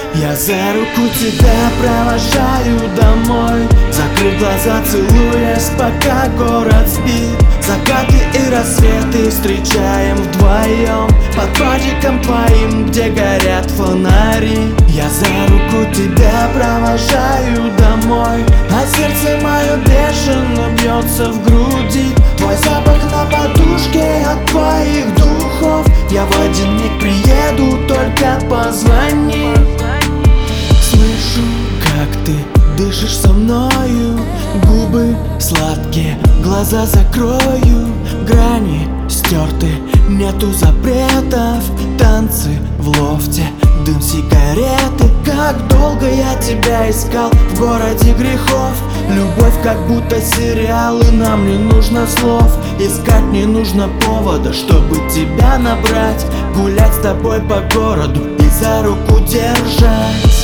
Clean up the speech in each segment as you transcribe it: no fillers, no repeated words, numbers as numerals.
Я за руку тебя провожаю домой, закрыв глаза, целуясь, пока город спит. Закаты и рассветы встречаем вдвоем под падиком твоим, где горят фонари. Я за руку тебя провожаю домой, а сердце мое бешено бьется в груди. Твой запах на подушке от твоих духов. Я в один миг приеду, только позвони. Слышу, как ты дышишь со мною, губы сладкие, глаза закрою. Грани стерты, нету запретов, танцы в лофте, дым сигареты. Как долго я тебя искал в городе грехов. Любовь как будто сериал, и нам не нужно слов. Искать не нужно повода, чтобы тебя набрать. Гулять с тобой по городу и за руку держать.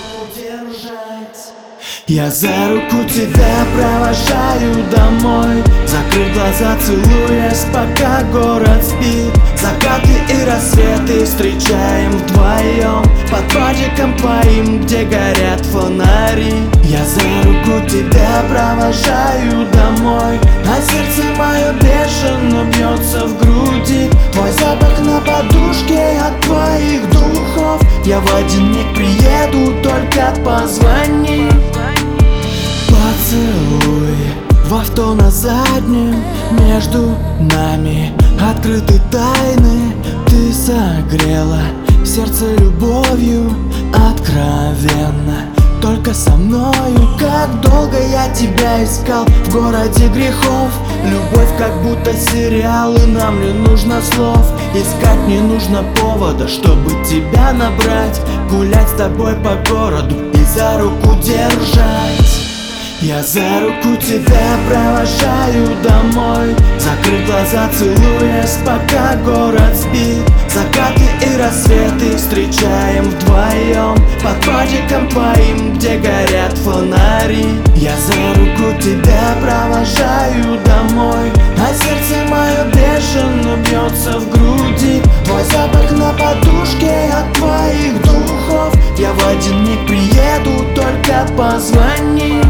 Я за руку тебя провожаю домой, закрыв глаза, целуясь, пока город спит. Закаты и рассветы встречаем вдвоем под падиком твоим, где горят фонари. Я за руку тебя провожаю домой, а сердце мое бешено бьется в груди. Твой запах на подушке от твоих духов. Я в один миг приеду, только позвони. Поцелуй в авто на заднем, между нами открыты тайны. Ты согрела сердце любовью откровенно, только со мною. Как долго я тебя искал в городе грехов. Любовь как будто сериал, и нам не нужно слов. Искать не нужно повода, чтобы тебя набрать. Гулять с тобой по городу и за руку держать. Я за руку тебя провожаю домой, закрыв глаза, целуясь, пока город спит. Закаты и рассветы встречаем вдвоем под падиком твоим, где горят фонари. Я за руку тебя провожаю домой, а сердце мое бешено бьется в груди. Твой запах на подушке от твоих духов. Я в один миг приеду, только позвони.